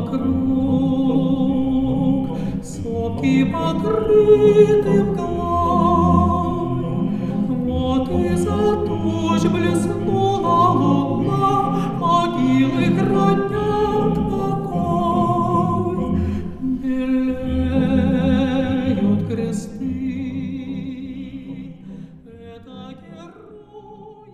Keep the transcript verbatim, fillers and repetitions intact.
вокруг, сопки покрыты мглой. Вот из-за туч блеснула луна, могилы хранят покой. Белеют кресты, это герой.